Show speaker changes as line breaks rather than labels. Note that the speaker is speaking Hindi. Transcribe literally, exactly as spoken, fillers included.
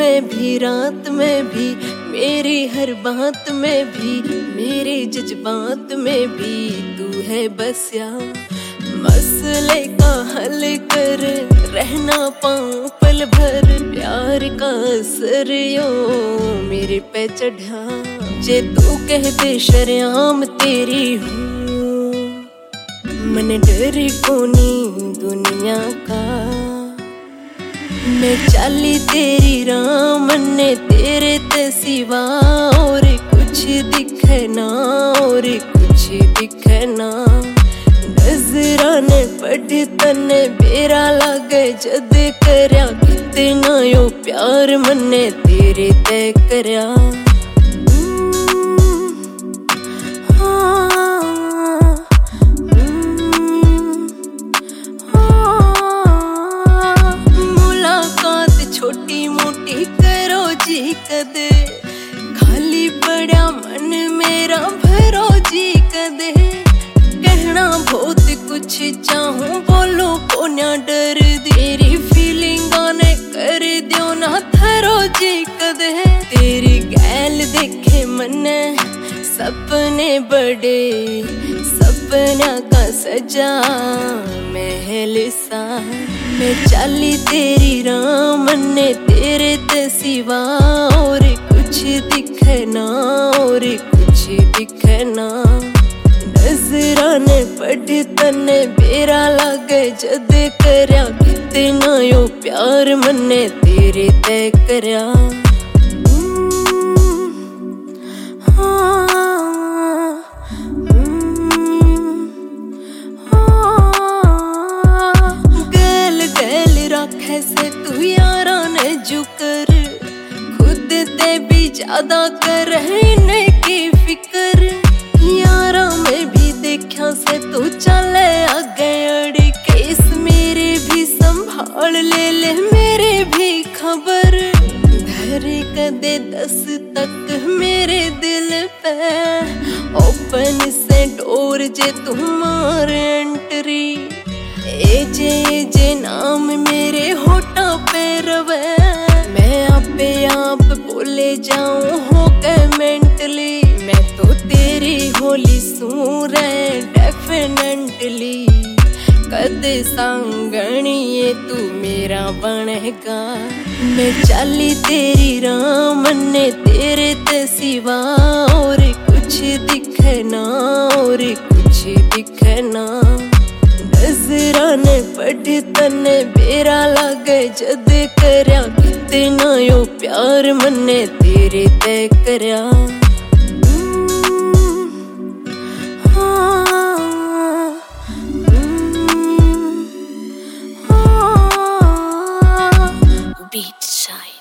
में भी रात में भी, मेरी हर बात में भी, मेरे जज्बात में भी तू है बसिया। मसले का हल कर रहना पाऊं पल भर, प्यार का असर यो मेरे पे चढ़ा। जे तू कह दे शर्याम तेरी हूँ, मन डर कोनी दुनिया का। मैं चाली तेरी राम ने तेरे ते सिवा, और कुछ दिखे ना और कुछ दिखे ना। नजराने पढ़ तने बेरा लागे जद करया, कितना यो प्यार मने तेरे ते करया। छोटी मोटी करो जी कदे, खाली पड़ा मन मेरा भरो जी कदे। कहना बहुत कुछ चाहूं बोलो को ना डर, तेरी फीलिंग ने कर दियो ना थरो जी कदे। तेरी गैल देखे मने सपने बड़े, सपना का सजा महल सा। मैं चाली तेरी राम ने तेरे ते सिवा, और कुछ दिखे ना और कुछ दिखे ना। नजराने पढ़ तने बेरा लागे जद करया, कितना यो प्यार मने तेरे ते करया। कैसे तू यारा ने जुकर, खुद ते भी ज्यादा कर रहने की फिकर। यारा में भी देखा से तू चले आगे अड़ के, इस मेरे भी संभाल ले ले मेरे भी खबर। धरे कदे दस तक मेरे दिल पे, ओपन से डोर जे तुम्हारे एंट्री। ए जे जे नाम मेरे होठा पे रवे, मैं आपे आप बोले जाऊं हो के मेंटली। मैं तो तेरी होली सूर डेफिनेटली, कद सांगणिए तू मेरा बनेगा। मैं चाली तेरी राम ने तेरे ते सिवा, और कुछ दिखे ना और कुछ दिखे ना। नजराने पढ़ तने बेरा लागे जद करया, कितना यो प्यार मने तेरे ते करया। बीट शाय।